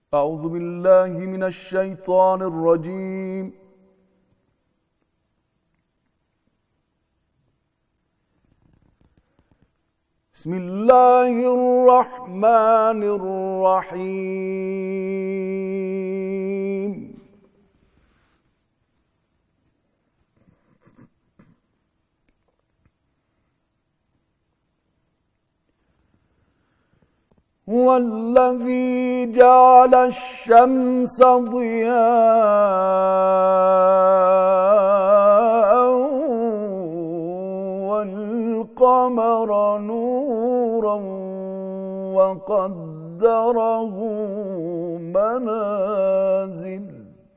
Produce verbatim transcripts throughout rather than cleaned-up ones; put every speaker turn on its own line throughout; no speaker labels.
أعوذ بالله من الشيطان الرجيم. بسم الله الرحمن الرحيم. هو الذي جعل الشمس ضياء والقمر نورا وقدره منازل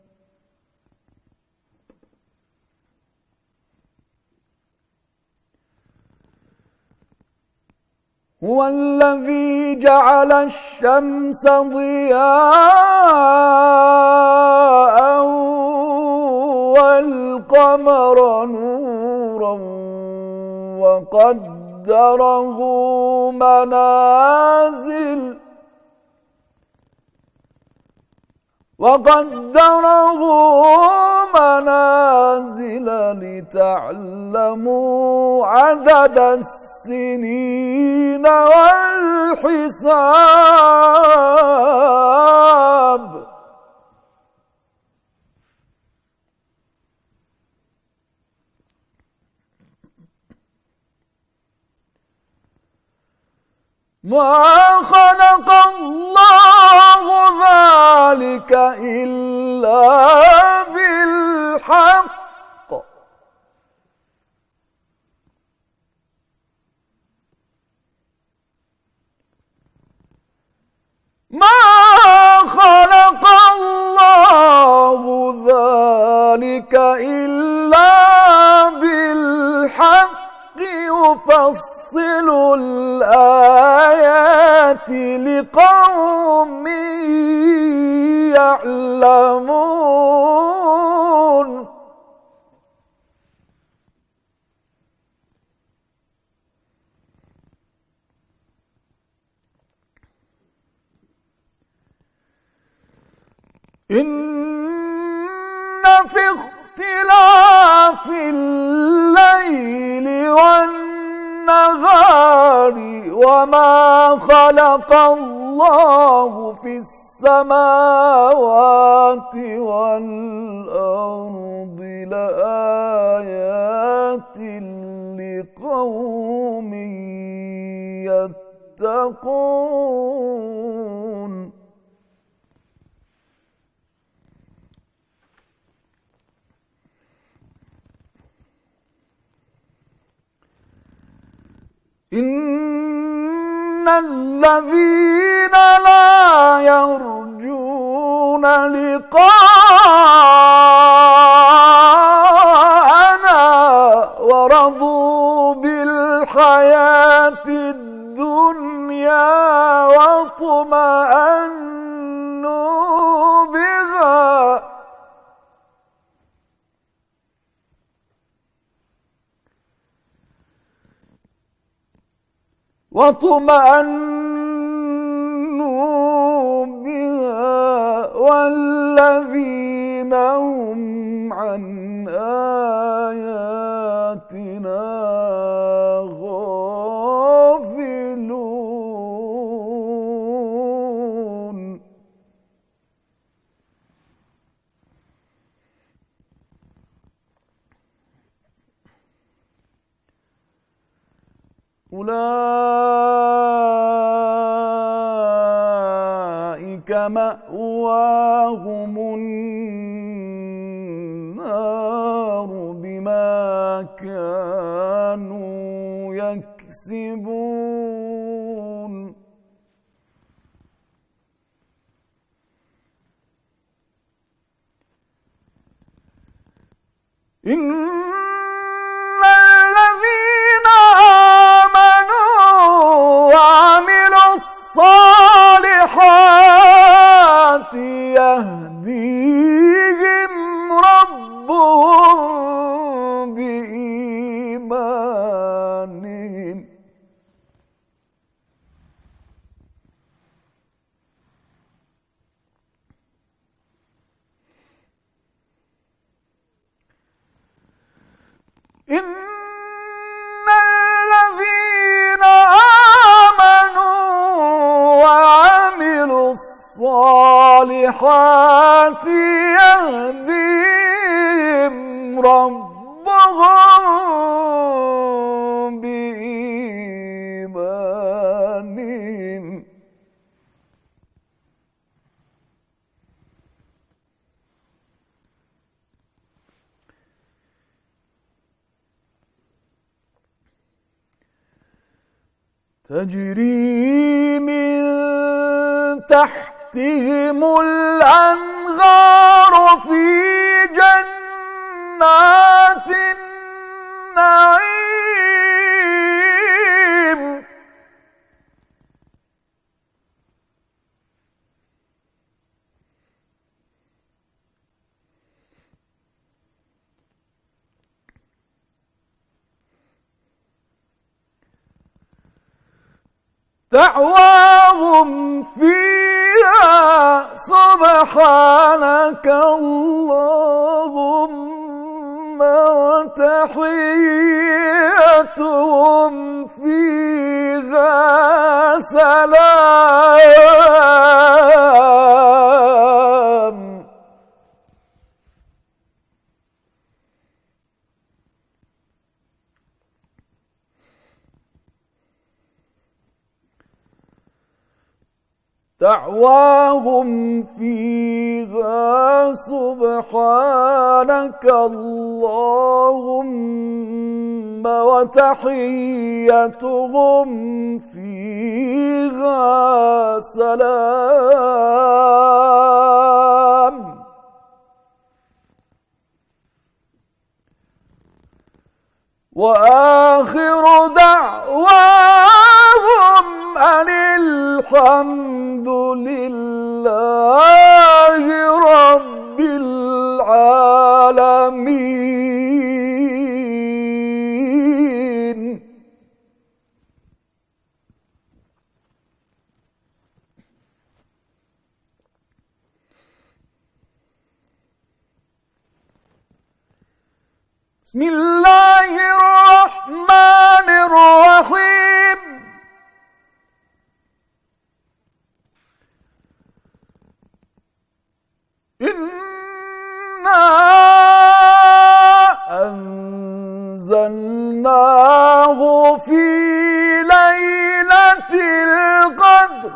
هو الذي جعل الشمس ضياء والقمر نورا وقدره منازل وقدره منازل لتعلموا عدد السنين والحساب ما خلق الله ذلك إلا بالحق ما خلق الله ذلك إلا بالحق يفصل الآيات لقوم يعلمون إن في اختلاف الليل والنهار وما خلق الله في السماوات والأرض لآيات لقوم يتقون إن الذين لا يرجون لقاءنا ورضوا بالحياة الدنيا واطمأنوا بها واطمأنوا بها والذين هم عن آياتنا غافلون أولئك مأواهم النار بما كانوا يكسبون إن الذين آمنوا وعملوا الصالحات يهديهم ربهم بإيمانهم الصالحات يهديهم ربهم بإيمانهم تجري من تحتهم الأنهار في جنات النعيم دعواهم فيها سبحانك اللهم وتحيتهم فيها سلام دعواهم فيها سبحانك اللهم وتحيتهم فيها سلام وآخر دعواهم أن الحمد لله رب العالمين. بسم الله الرحمن الرحيم. إنا أنزلناه في ليلة القدر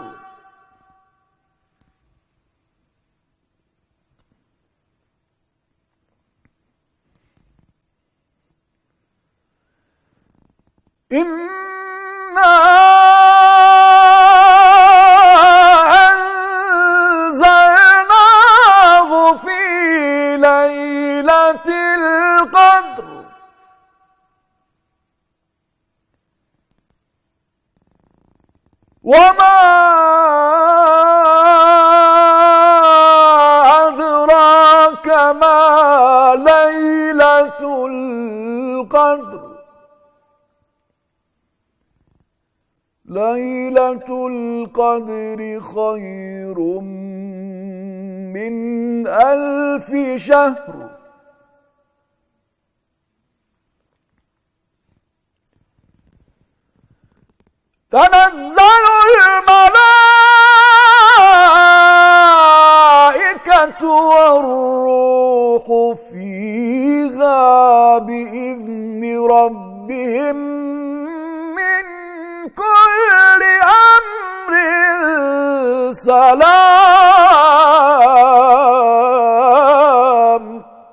إنا أنزلناه في ليلة القدر وما أدراك ما ليلة القدر. ليلة القدر خير من ألف شهر. تنزل الملائكة والروح فيها بإذن ربهم من كل أمر سلام.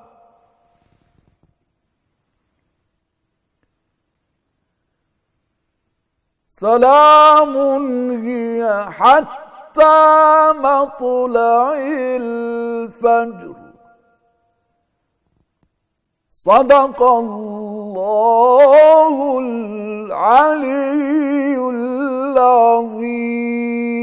سلام هي حتى مطلع الفجر. صدق الله العلي العظيم.